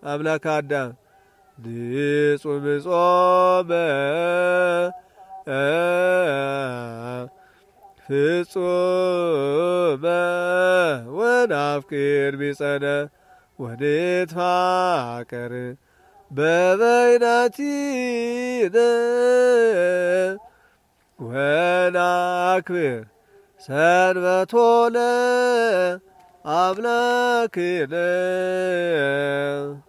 አምላከ አዳም ድጹም ጾመ ፍጹመ ወናፍቅር ቢጸነ ወንትፋቀር በበይናቲነ ወናክብር ሰንበቶ ለአምላክነ